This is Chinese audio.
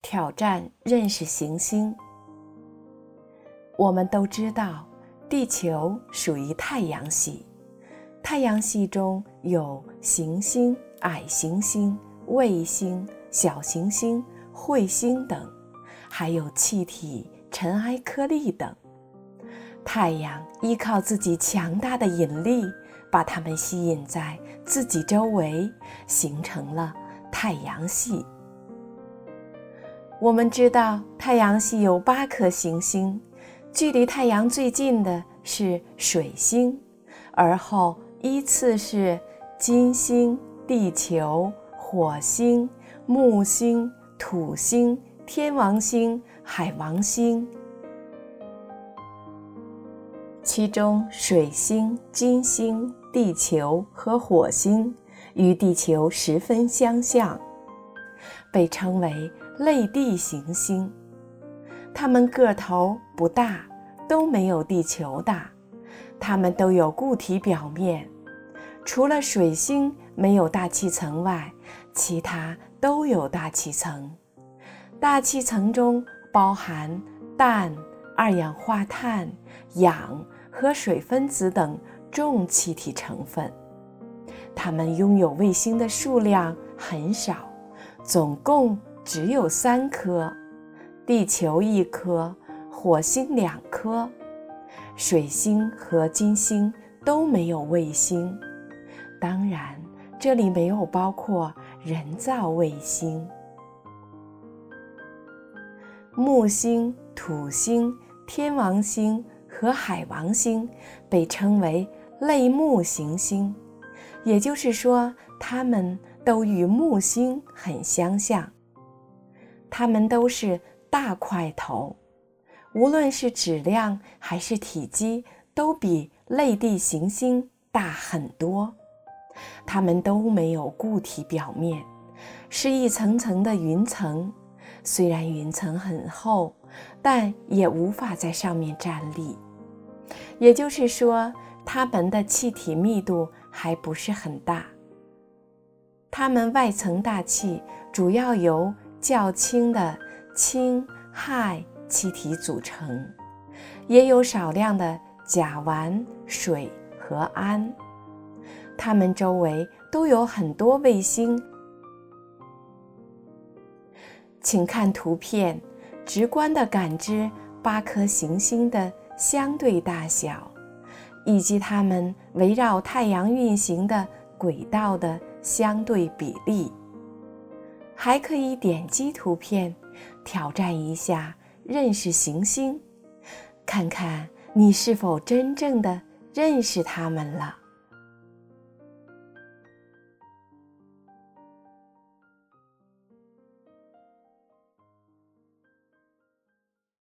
挑战认识行星。我们都知道，地球属于太阳系，太阳系中有行星、矮行星、卫星、小行星、彗星等，还有气体、尘埃颗粒等。太阳依靠自己强大的引力，把它们吸引在自己周围，形成了太阳系。我们知道太阳系有8颗行星，距离太阳最近的是水星，而后依次是金星、地球、火星、木星、土星、天王星、海王星。其中水星、金星、地球和火星与地球十分相像，被称为类地行星。它们个头不大，都没有地球大，它们都有固体表面，除了水星没有大气层外，其他都有大气层。大气层中包含氮、二氧化碳、氧和水分子等重气体成分。它们拥有卫星的数量很少，总共只有3颗，地球1颗，火星2颗。水星和金星都没有卫星，当然这里没有包括人造卫星。木星、土星、天王星和海王星被称为类木行星，也就是说它们都与木星很相像。它们都是大块头，无论是质量还是体积都比类地行星大很多。它们都没有固体表面，是一层层的云层，虽然云层很厚，但也无法在上面站立。也就是说，它们的气体密度还不是很大。它们外层大气主要由较轻的氢、氦气体组成，也有少量的甲烷、水和氨。它们周围都有很多卫星。请看图片，直观地感知8颗行星的相对大小，以及它们围绕太阳运行的轨道的相对比例。还可以点击图片，挑战一下认识行星，看看你是否真正的认识它们了。